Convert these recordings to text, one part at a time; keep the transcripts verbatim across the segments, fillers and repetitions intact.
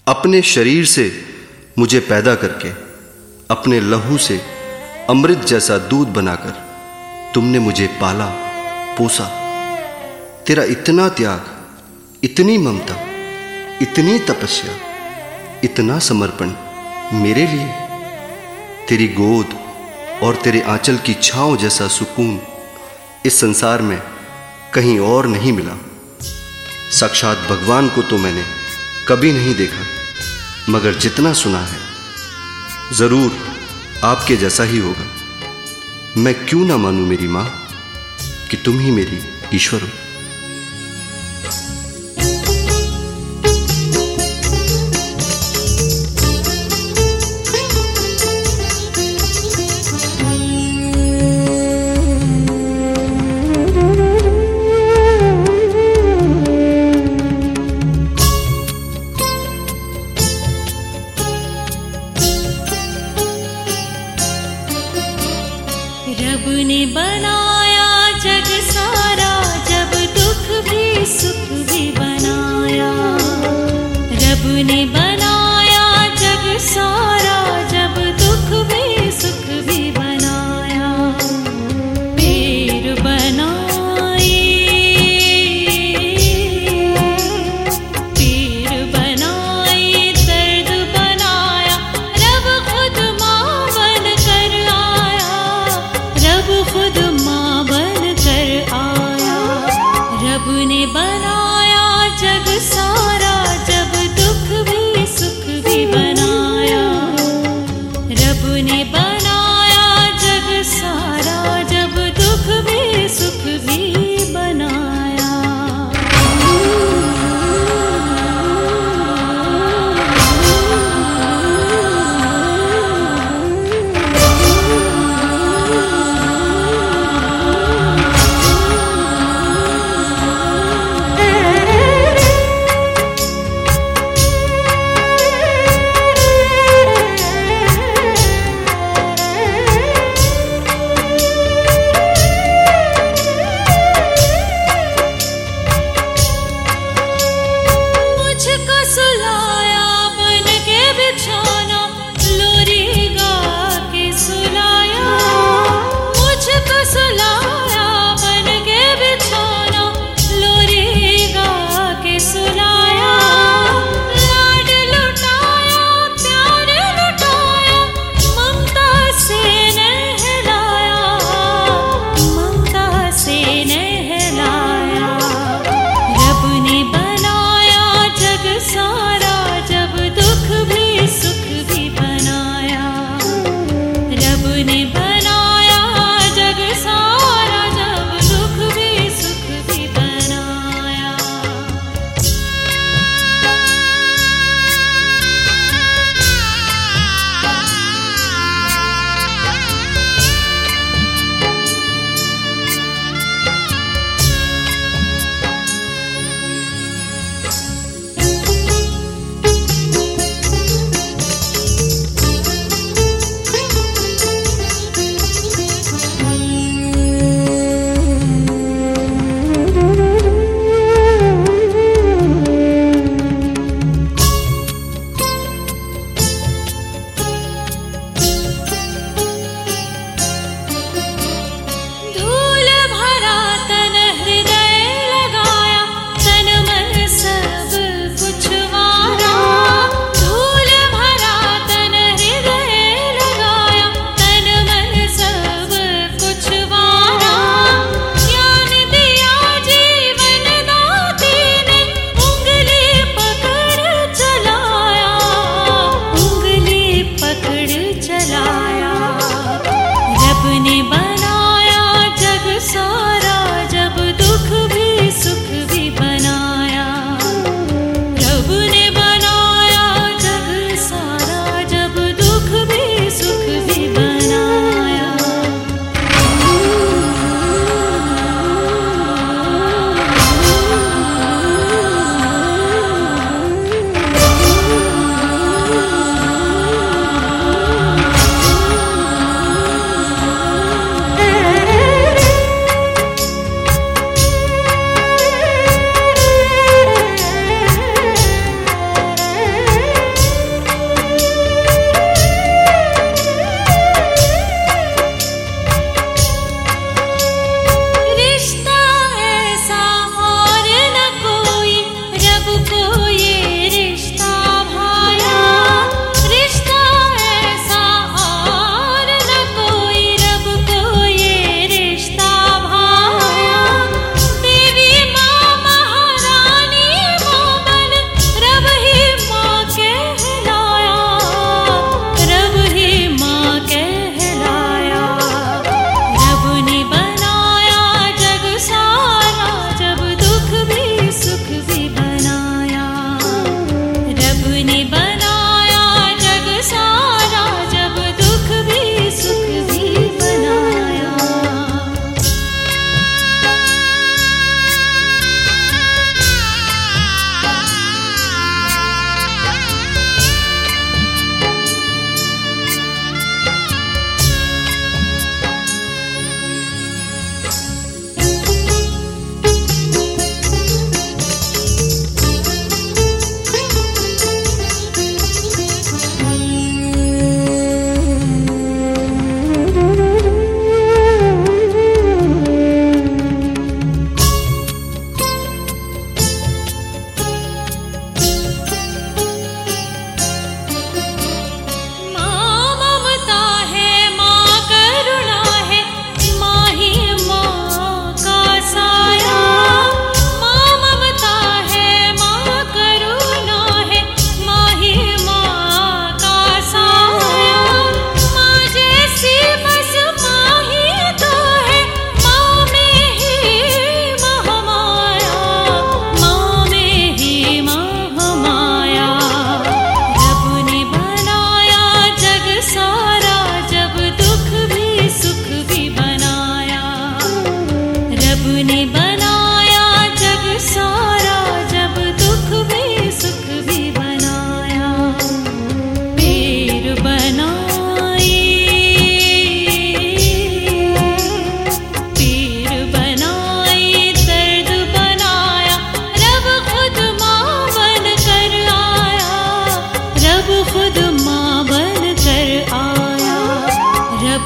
अपने शरीर से मुझे पैदा करके अपने लहू से अमृत जैसा दूध बनाकर तुमने मुझे पाला पोसा। तेरा इतना त्याग, इतनी ममता, इतनी तपस्या, इतना समर्पण मेरे लिए, तेरी गोद और तेरे आंचल की छांव जैसा सुकून इस संसार में कहीं और नहीं मिला। साक्षात भगवान को तो मैंने कभी नहीं देखा, मगर जितना सुना है जरूर आपके जैसा ही होगा। मैं क्यों ना मानूं मेरी मां कि तुम ही मेरी ईश्वर हो। रब ने बनाया जग सारा, जब दुख भी सुख भी बनाया। रब ने बनाया जग सारा, जब दुख भी सुख भी बनाया। पेड़ बनाए, पेड़ बनाए, दर्द बनाया। रब खुद माँ बन कर आया, रब खुद माँ बन कर आया। रब ने बनाया जग सारा, जब दुख भी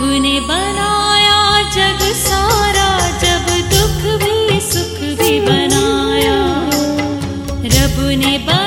रब ने बनाया जग सारा, जब दुख भी सुख भी बनाया। रब ने